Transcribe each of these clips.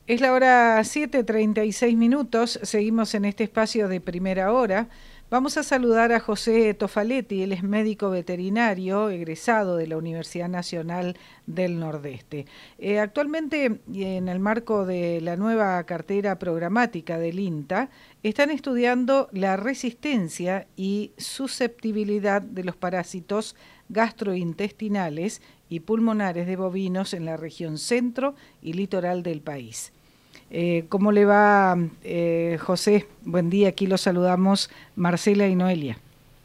Es la hora 7:36, seguimos en este espacio de primera hora. Vamos a saludar a José Tofaletti, él es médico veterinario, egresado de la Universidad Nacional del Nordeste. Actualmente, y en el marco de la nueva cartera programática del INTA, están estudiando la resistencia y susceptibilidad de los parásitos gastrointestinales y pulmonares de bovinos en la región centro y litoral del país. ¿Cómo le va, José? Buen día, aquí los saludamos Marcela y Noelia.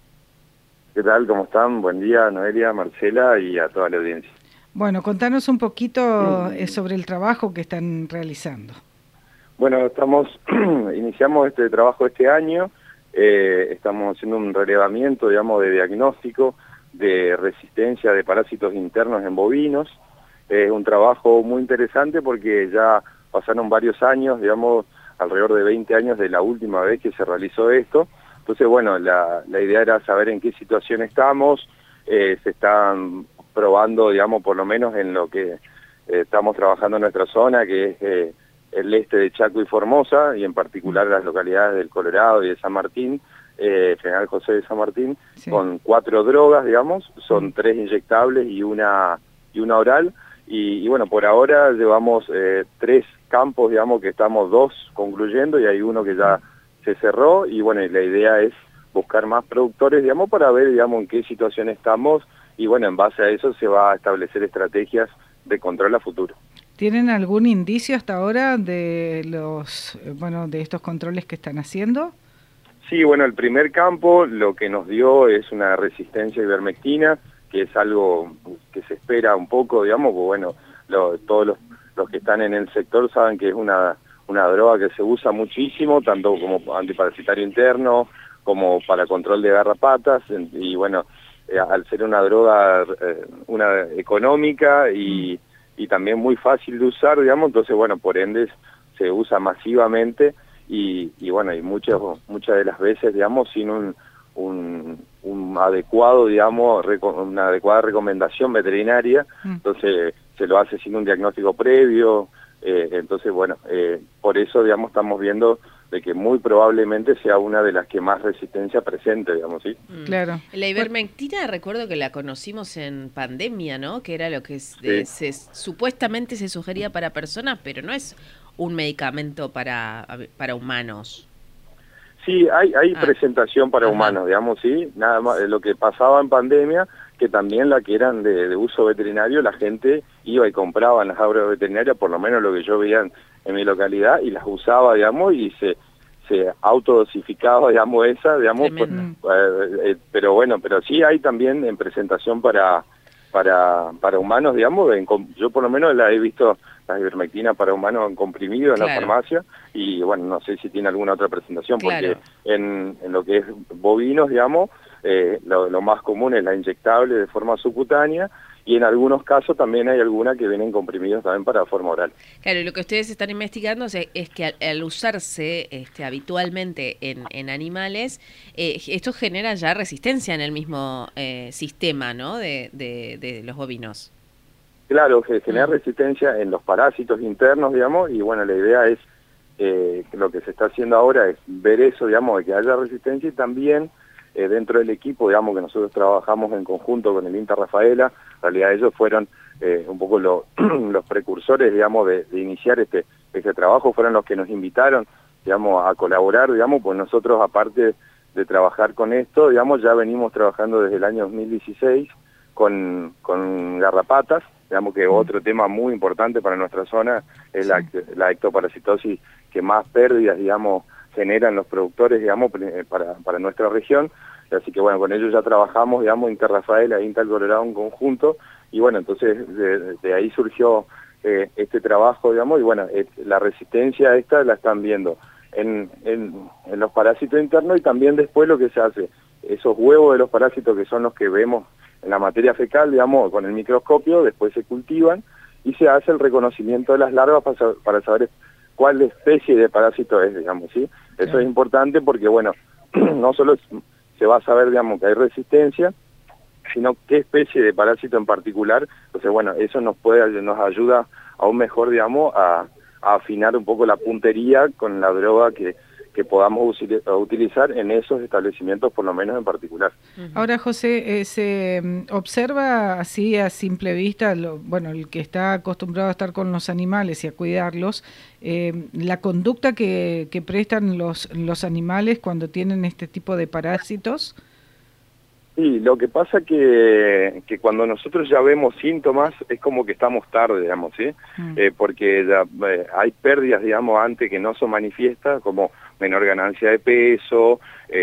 ¿Qué tal? ¿Cómo están? Buen día, Noelia, Marcela y a toda la audiencia. Bueno, contanos un poquito sobre el trabajo que están realizando. Bueno, iniciamos este trabajo este año, estamos haciendo un relevamiento, digamos, de diagnóstico de resistencia de parásitos internos en bovinos. Es un trabajo muy interesante porque ya pasaron varios años, digamos, alrededor de 20 años de la última vez que se realizó esto. Entonces, bueno, la idea era saber en qué situación estamos. Se están probando, digamos, por lo menos en lo que estamos trabajando en nuestra zona, que es el este de Chaco y Formosa, y en particular las localidades del Colorado y de San Martín, General José de San Martín, sí, con 4 drogas, digamos, son 3 inyectables y una oral. Y bueno, por ahora llevamos 3 campos, digamos, que estamos 2 concluyendo y hay uno que ya se cerró, y bueno, y la idea es buscar más productores, digamos, para ver, digamos, en qué situación estamos, y bueno, en base a eso se va a establecer estrategias de control a futuro. ¿Tienen algún indicio hasta ahora de de estos controles que están haciendo? Sí, bueno, el primer campo lo que nos dio es una resistencia a ivermectina, que es algo que se espera un poco, digamos, pues bueno, todos los que están en el sector saben que es una droga que se usa muchísimo, tanto como antiparasitario interno, como para control de garrapatas, y bueno, al ser una droga una económica y también muy fácil de usar, digamos, entonces bueno, por ende se usa masivamente y bueno, y muchas de las veces, digamos, sin un adecuado, digamos, una adecuada recomendación veterinaria, entonces se lo hace sin un diagnóstico previo, entonces bueno, por eso, digamos, estamos viendo de que muy probablemente sea una de las que más resistencia presente, digamos, ¿sí? Claro. La ivermectina, recuerdo que la conocimos en pandemia, ¿no? Que era lo que supuestamente se sugería para personas, pero no es un medicamento para humanos. Sí, hay presentación para humanos, digamos, sí, nada más. Lo que pasaba en pandemia, que también la que eran de uso veterinario, la gente iba y compraba en las agroveterinarias, por lo menos lo que yo veía en mi localidad, y las usaba, digamos, y se autodosificaba, digamos, digamos, pero bueno, pero sí hay también en presentación para humanos, digamos, yo por lo menos la he visto, la ivermectina para humanos en comprimido en la farmacia, y bueno, no sé si tiene alguna otra presentación, porque en lo que es bovinos, digamos, lo más común es la inyectable de forma subcutánea, y en algunos casos también hay algunas que vienen comprimidos también para forma oral. Claro, y lo que ustedes están investigando es que al usarse habitualmente en animales, esto genera ya resistencia en el mismo sistema, ¿no? de los bovinos. Claro, que genera resistencia en los parásitos internos, digamos, y bueno, la idea es, lo que se está haciendo ahora es ver eso, digamos, de que haya resistencia, y también dentro del equipo, digamos, que nosotros trabajamos en conjunto con el INTA Rafaela, en realidad ellos fueron un poco los precursores, digamos, de iniciar este trabajo, fueron los que nos invitaron, digamos, a colaborar, digamos, pues nosotros, aparte de trabajar con esto, digamos, ya venimos trabajando desde el año 2016 con garrapatas, digamos que otro tema muy importante para nuestra zona es la ectoparasitosis, que más pérdidas, digamos, generan los productores, digamos, para nuestra región. Así que bueno, con ellos ya trabajamos, digamos, Inter Rafaela e Inter Colorado en conjunto, y bueno, entonces de ahí surgió este trabajo, digamos, y bueno, la resistencia esta la están viendo en los parásitos internos, y también después lo que se hace, esos huevos de los parásitos que son los que vemos en la materia fecal, digamos, con el microscopio, después se cultivan y se hace el reconocimiento de las larvas para saber cuál especie de parásito es, digamos, ¿sí? Eso es importante porque, bueno, no solo se va a saber, digamos, que hay resistencia, sino qué especie de parásito en particular. Entonces, bueno, eso nos ayuda aún mejor, digamos, a a afinar un poco la puntería con la droga que podamos utilizar en esos establecimientos, por lo menos en particular. Ahora, José, se observa así a simple vista, bueno, el que está acostumbrado a estar con los animales y a cuidarlos, la conducta que prestan los animales cuando tienen este tipo de parásitos. Sí, lo que pasa que cuando nosotros ya vemos síntomas es como que estamos tarde, digamos, ¿sí? Porque ya hay pérdidas, digamos, antes que no son manifiestas, como menor ganancia de peso,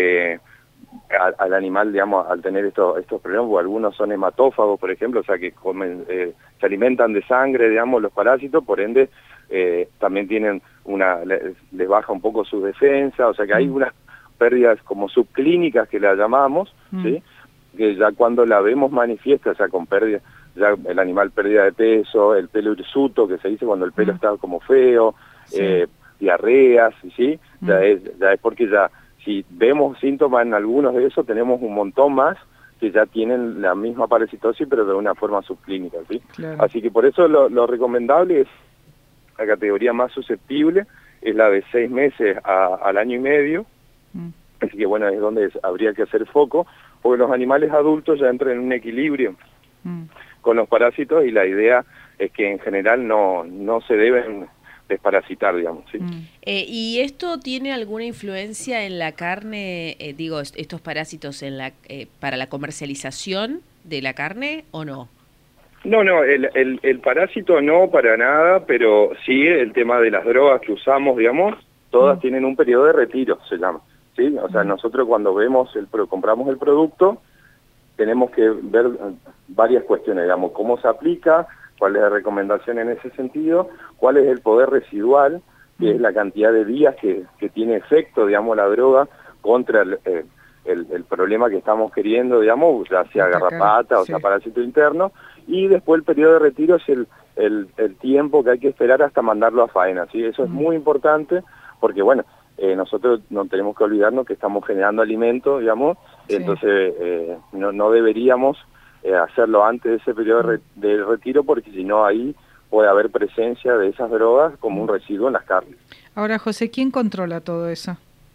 al animal, digamos, al tener estos problemas, o algunos son hematófagos, por ejemplo, o sea, que comen, se alimentan de sangre, digamos, los parásitos, por ende, también tienen les baja un poco su defensa, o sea, que hay unas pérdidas como subclínicas que las llamamos, ¿sí? Que ya cuando la vemos manifiesta, o sea, con pérdida, ya el animal pérdida de peso, el pelo hirsuto, que se dice cuando el pelo está como feo, diarreas, ¿sí? Ya es porque ya, si vemos síntomas en algunos de esos, tenemos un montón más que ya tienen la misma parasitosis, pero de una forma subclínica, ¿sí? Claro. Así que por eso lo recomendable es, la categoría más susceptible, es la de 6 meses al año y medio, así que bueno, es donde habría que hacer foco, porque los animales adultos ya entran en un equilibrio con los parásitos y la idea es que en general no se deben desparasitar, digamos, ¿sí? ¿Y esto tiene alguna influencia en la carne, estos parásitos para la comercialización de la carne o no? No, el parásito no para nada, pero sí el tema de las drogas que usamos, digamos, todas tienen un periodo de retiro, se llama. ¿Sí? O sea, nosotros cuando compramos el producto, tenemos que ver varias cuestiones, digamos, cómo se aplica, cuál es la recomendación en ese sentido, cuál es el poder residual, que es la cantidad de días que tiene efecto, digamos, la droga contra el problema que estamos queriendo, digamos, ya sea garrapata o sea parásito interno, y después el periodo de retiro es el tiempo que hay que esperar hasta mandarlo a faena, ¿sí? Eso es muy importante, porque bueno, nosotros no tenemos que olvidarnos que estamos generando alimento, digamos, entonces no deberíamos hacerlo antes de ese periodo de retiro, porque si no ahí puede haber presencia de esas drogas como un residuo en las carnes. Ahora, José, ¿quién controla todo eso?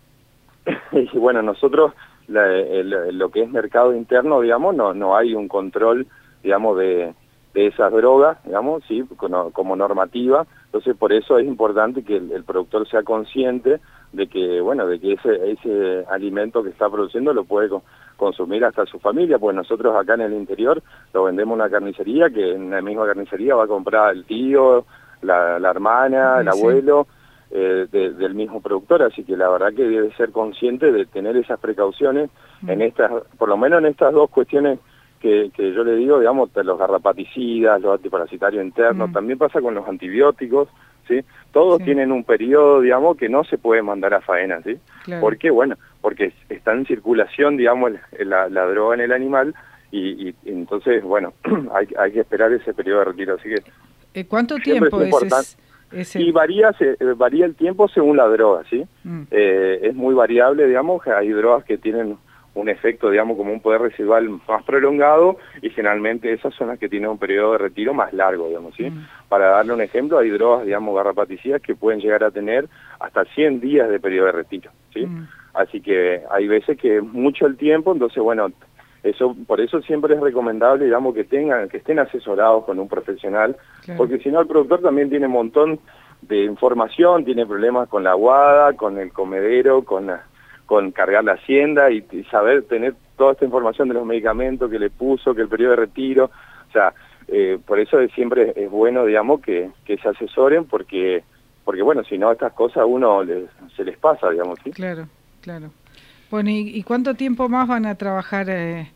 Y bueno, nosotros, lo que es mercado interno, digamos, no hay un control, digamos, de esas drogas, digamos, sí, como normativa. Entonces, por eso es importante que el productor sea consciente de que, bueno, de que ese alimento que está produciendo lo puede consumir hasta su familia, pues nosotros acá en el interior lo vendemos en una carnicería, que en la misma carnicería va a comprar el tío, la hermana, el abuelo, del mismo productor, así que la verdad que debe ser consciente de tener esas precauciones en estas, por lo menos en estas dos cuestiones que yo le digo, digamos, los garrapaticidas, los antiparasitarios internos, también pasa con los antibióticos, ¿sí? Todos tienen un periodo, digamos, que no se puede mandar a faena, ¿sí? Claro. ¿Por qué? Bueno, porque está en circulación, digamos, la droga en el animal y entonces, bueno, hay que esperar ese periodo de retiro, así que... ¿Cuánto tiempo es ese? Y varía el tiempo según la droga, ¿sí? Es muy variable, digamos, hay drogas que tienen un efecto, digamos, como un poder residual más prolongado y generalmente esas son las que tienen un periodo de retiro más largo, digamos, ¿sí? Para darle un ejemplo, hay drogas, digamos, garrapaticidas que pueden llegar a tener hasta 100 días de periodo de retiro, ¿sí? Así que hay veces que es mucho el tiempo, entonces, bueno, por eso siempre es recomendable, digamos, que estén asesorados con un profesional, porque si no el productor también tiene un montón de información, tiene problemas con la aguada, con el comedero, con cargar la hacienda y saber tener toda esta información de los medicamentos que le puso, que el periodo de retiro, o sea, por eso siempre es bueno, digamos, que se asesoren porque bueno, si no estas cosas a uno se les pasa, digamos, ¿sí? Claro. Bueno, ¿y cuánto tiempo más van a trabajar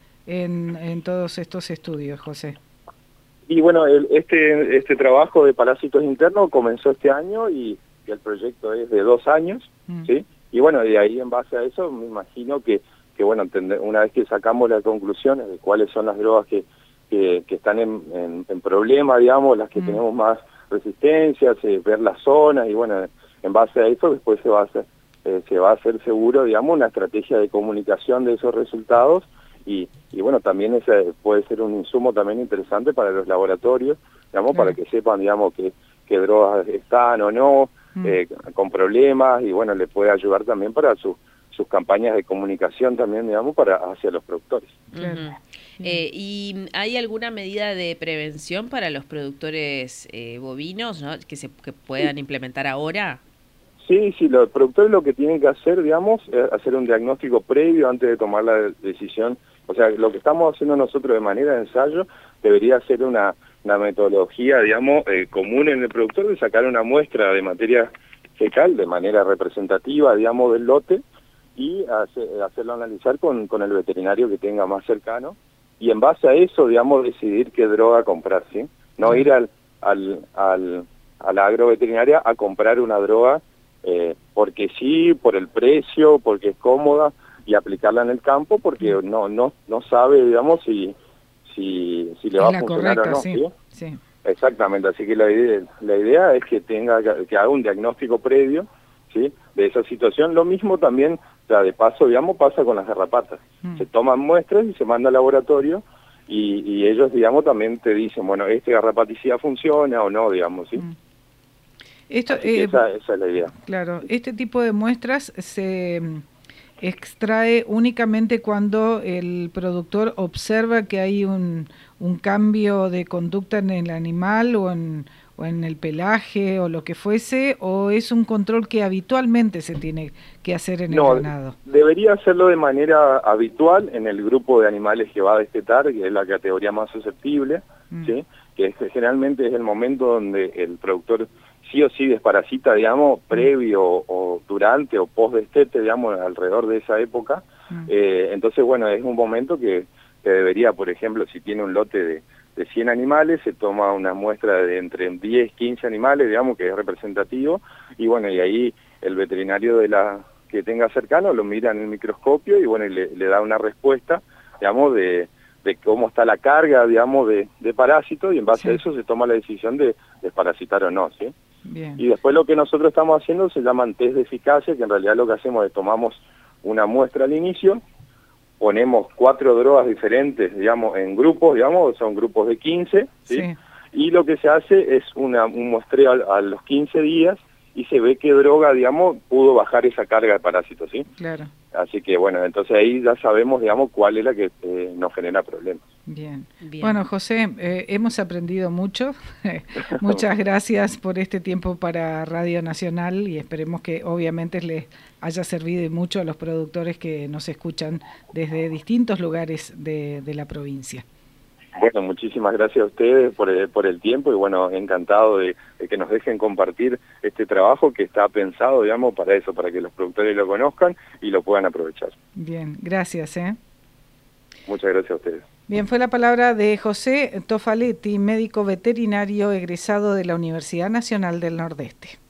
en todos estos estudios, José? Y bueno, este trabajo de parásitos internos comenzó este año y el proyecto es de 2 años, ¿sí? Y bueno, de ahí en base a eso me imagino que bueno, una vez que sacamos las conclusiones de cuáles son las drogas que están en problema, digamos, las que tenemos más resistencia, ver las zonas y bueno, en base a eso después se va a hacer seguro, digamos, una estrategia de comunicación de esos resultados y bueno, también ese puede ser un insumo también interesante para los laboratorios, digamos, para que sepan, digamos, que qué drogas están o no, con problemas, y bueno, le puede ayudar también para sus campañas de comunicación también, digamos, hacia los productores. ¿Y hay alguna medida de prevención para los productores bovinos, ¿no? que puedan implementar ahora? Sí, los productores lo que tienen que hacer, digamos, es hacer un diagnóstico previo antes de tomar la decisión. O sea, lo que estamos haciendo nosotros de manera de ensayo debería ser una metodología, digamos, común en el productor, de sacar una muestra de materia fecal de manera representativa, digamos, del lote, y hacerlo analizar con el veterinario que tenga más cercano, y en base a eso, digamos, decidir qué droga comprar, ¿sí? No ir a la agroveterinaria a comprar una droga porque sí, por el precio, porque es cómoda, y aplicarla en el campo porque no sabe, digamos, si le va a funcionar correcta, o no, sí. ¿sí? Exactamente, así que la idea es que que haga un diagnóstico previo, ¿sí?, de esa situación. Lo mismo también, o sea, de paso, digamos, pasa con las garrapatas. Se toman muestras y se manda al laboratorio, y ellos, digamos, también te dicen, bueno, este garrapaticida funciona o no, digamos, ¿sí? Esa es la idea. Claro, este tipo de muestras se extrae únicamente cuando el productor observa que hay un cambio de conducta en el animal o en el pelaje o lo que fuese, o es un control que habitualmente se tiene que hacer en el ganado. Debería hacerlo de manera habitual en el grupo de animales que va a destetar, que es la categoría más susceptible, ¿sí?, que generalmente es el momento donde el productor sí o sí desparasita, digamos, previo o durante o post destete, digamos, alrededor de esa época. Entonces, bueno, es un momento que debería, por ejemplo, si tiene un lote de 100 animales, se toma una muestra de entre 10, 15 animales, digamos, que es representativo, y bueno, y ahí el veterinario que tenga cercano lo mira en el microscopio y bueno, y le da una respuesta, digamos, de cómo está la carga, digamos, de parásitos, y en base a eso se toma la decisión de desparasitar o no, ¿sí? Bien. Y después lo que nosotros estamos haciendo se llaman test de eficacia, que en realidad lo que hacemos es tomamos una muestra al inicio, ponemos 4 drogas diferentes, digamos, en grupos, digamos, son grupos de 15, ¿sí? Y lo que se hace es un muestreo a los 15 días, y se ve qué droga, digamos, pudo bajar esa carga de parásitos, ¿sí? Claro. Así que, bueno, entonces ahí ya sabemos, digamos, cuál es la que nos genera problemas. Bien. Bueno, José, hemos aprendido mucho. Muchas gracias por este tiempo para Radio Nacional, y esperemos que obviamente les haya servido mucho a los productores que nos escuchan desde distintos lugares de la provincia. Bueno, muchísimas gracias a ustedes por el tiempo, y bueno, encantado de que nos dejen compartir este trabajo que está pensado, digamos, para eso, para que los productores lo conozcan y lo puedan aprovechar. Bien, gracias. Muchas gracias a ustedes. Bien, fue la palabra de José Tofaletti, médico veterinario egresado de la Universidad Nacional del Nordeste.